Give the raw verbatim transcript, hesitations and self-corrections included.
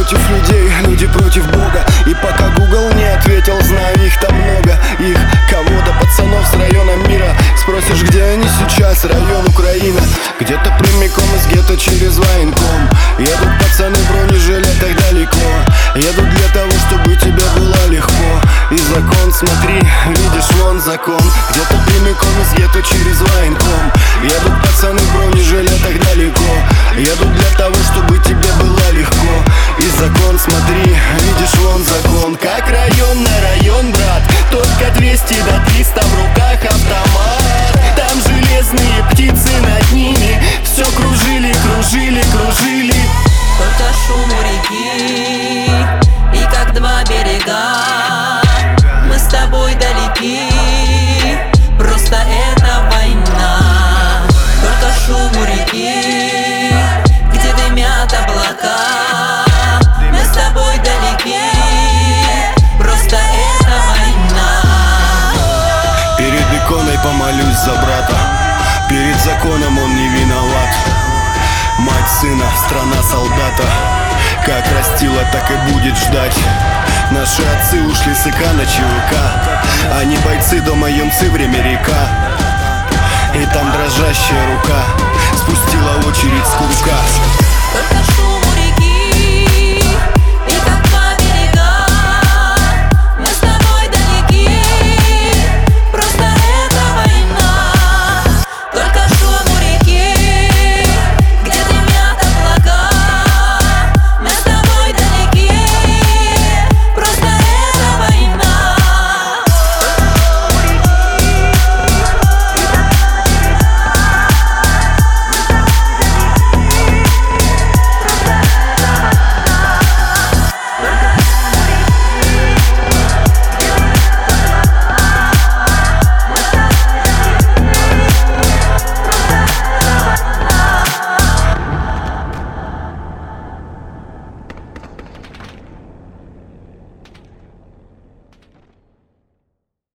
против людей, люди против Бога. И пока Google не ответил, знаю, их там много. Их кого-то, пацанов с района мира. Спросишь, где они сейчас, район Украина. Где-то прямиком из гетто через военком. Едут пацаны в бронежилетах далеко. Едут для того, чтобы тебе было легко. И закон, смотри, видишь, вон закон. Где-то прямиком из гетто через военком. Едут пацаны в бронежилетах далеко. Едут для того, чтобы тебе было легко. И закон, смотри, видишь, вон закон. Как район на район, брат. Только двести до триста в руках автомат. Там железные птицы над ними. Все кружили, кружили, кружили. Только шум у реки и как два берега. Мы с тобой далеки, просто это война. Только шум у реки, где дымят облака. Мы с тобой далеки, просто это война. Перед иконой помолюсь за брата. Перед законом он не виноват. Мать сына, страна солдата. Как растила, так и будет ждать. Наши отцы ушли с ИК на ЧВК. Они бойцы, дома юнцы, время река. И там дрожащая рука спустила очередь с курка.